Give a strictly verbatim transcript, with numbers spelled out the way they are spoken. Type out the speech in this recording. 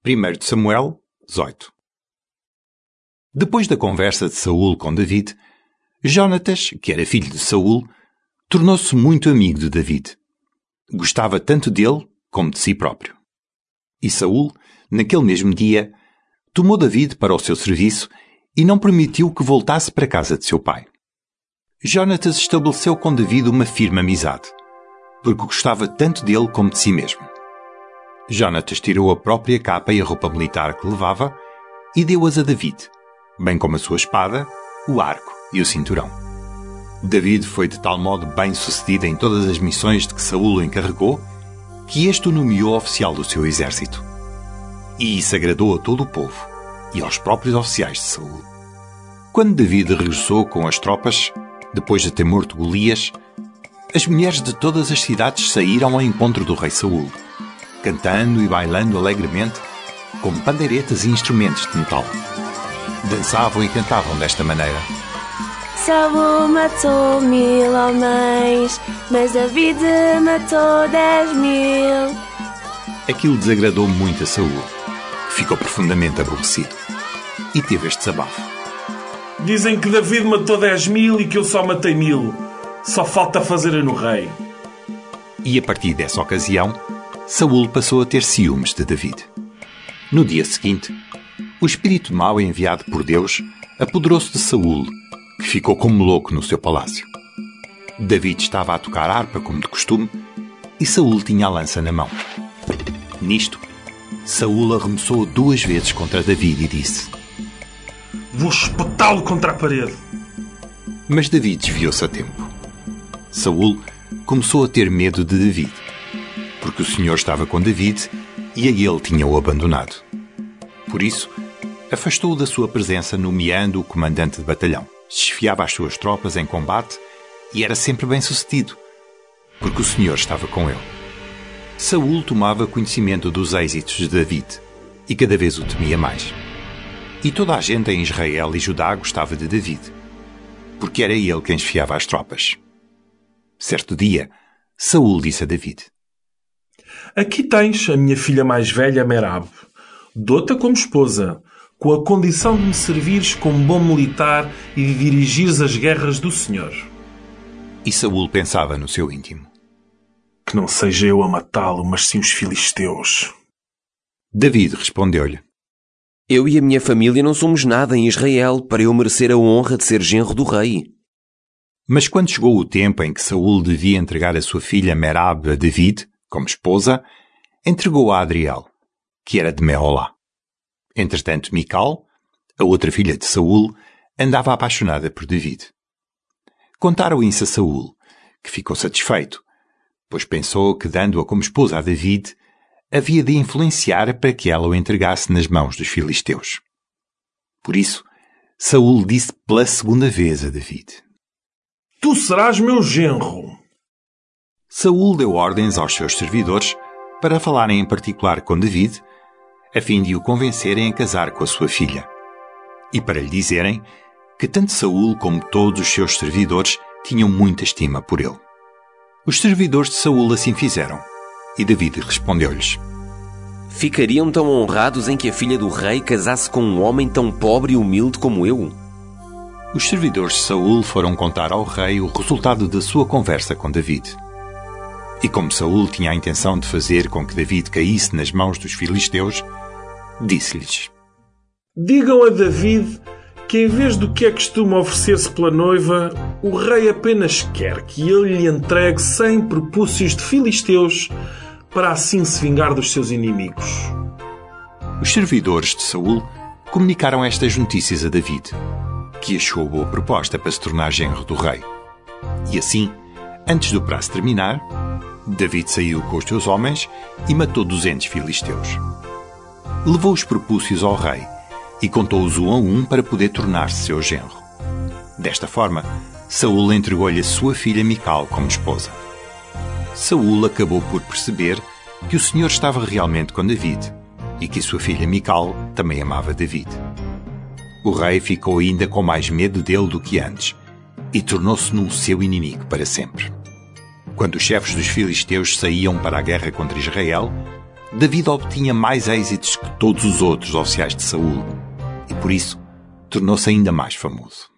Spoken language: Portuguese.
primeiro de Samuel, dezoito. Depois da conversa de Saul com David, Jonatas, que era filho de Saul, tornou-se muito amigo de David. Gostava tanto dele como de si próprio. E Saul, naquele mesmo dia, tomou David para o seu serviço e não permitiu que voltasse para a casa de seu pai. Jonatas estabeleceu com David uma firme amizade, porque gostava tanto dele como de si mesmo. Jonatas tirou a própria capa e a roupa militar que levava e deu-as a David, bem como a sua espada, o arco e o cinturão. David foi de tal modo bem-sucedido em todas as missões de que Saul o encarregou, que este o nomeou oficial do seu exército. E isso agradou a todo o povo e aos próprios oficiais de Saul. Quando David regressou com as tropas, depois de ter morto Golias, as mulheres de todas as cidades saíram ao encontro do rei Saul, cantando e bailando alegremente, com pandeiretas e instrumentos de metal. Dançavam e cantavam desta maneira: Saul matou mil homens, mas David matou dez mil. Aquilo desagradou muito a Saul, que ficou profundamente aborrecido, e teve este desabafo: Dizem que David matou dez mil e que eu só matei mil. Só falta fazer no rei. E a partir dessa ocasião, Saul passou a ter ciúmes de David. No dia seguinte, o espírito mau enviado por Deus apoderou-se de Saul, que ficou como louco no seu palácio. David estava a tocar harpa como de costume e Saul tinha a lança na mão. Nisto, Saul arremessou duas vezes contra David e disse: Vou espetá-lo contra a parede. Mas David desviou-se a tempo. Saul começou a ter medo de David, porque o Senhor estava com David e a ele tinha-o abandonado. Por isso, afastou-o da sua presença, nomeando o comandante de batalhão. Desfiava as suas tropas em combate e era sempre bem-sucedido, porque o Senhor estava com ele. Saul tomava conhecimento dos êxitos de David e cada vez o temia mais. E toda a gente em Israel e Judá gostava de David, porque era ele quem esfiava as tropas. Certo dia, Saul disse a David: Aqui tens a minha filha mais velha, Merab. Dou-te como esposa, com a condição de me servires como bom militar e de dirigires as guerras do Senhor. E Saul pensava no seu íntimo: Que não seja eu a matá-lo, mas sim os filisteus. David respondeu-lhe: Eu e a minha família não somos nada em Israel para eu merecer a honra de ser genro do rei. Mas quando chegou o tempo em que Saul devia entregar a sua filha Merab a David, como esposa, entregou-a a Adriel, que era de Meolá. Entretanto, Mical, a outra filha de Saul, andava apaixonada por David. Contaram isso a Saul, que ficou satisfeito, pois pensou que, dando-a como esposa a David, havia de influenciar para que ela o entregasse nas mãos dos filisteus. Por isso, Saul disse pela segunda vez a David: Tu serás meu genro. Saul deu ordens aos seus servidores para falarem em particular com David, a fim de o convencerem a casar com a sua filha, e para lhe dizerem que tanto Saul como todos os seus servidores tinham muita estima por ele. Os servidores de Saul assim fizeram, e David respondeu-lhes: Ficariam tão honrados em que a filha do rei casasse com um homem tão pobre e humilde como eu? Os servidores de Saul foram contar ao rei o resultado da sua conversa com David. E como Saul tinha a intenção de fazer com que David caísse nas mãos dos filisteus, disse-lhes: Digam a David que, em vez do que é costume oferecer-se pela noiva, o rei apenas quer que ele lhe entregue cem prepúcios de filisteus para assim se vingar dos seus inimigos. Os servidores de Saul comunicaram estas notícias a David, que achou boa proposta para se tornar genro do rei. E assim, antes do prazo terminar, David saiu com os seus homens e matou duzentos filisteus. Levou os prepúcios ao rei e contou-os um a um para poder tornar-se seu genro. Desta forma, Saul entregou-lhe a sua filha Mical como esposa. Saul acabou por perceber que o Senhor estava realmente com David e que a sua filha Mical também amava David. O rei ficou ainda com mais medo dele do que antes e tornou-se num seu inimigo para sempre. Quando os chefes dos filisteus saíam para a guerra contra Israel, David obtinha mais êxitos que todos os outros oficiais de Saul e, por isso, tornou-se ainda mais famoso.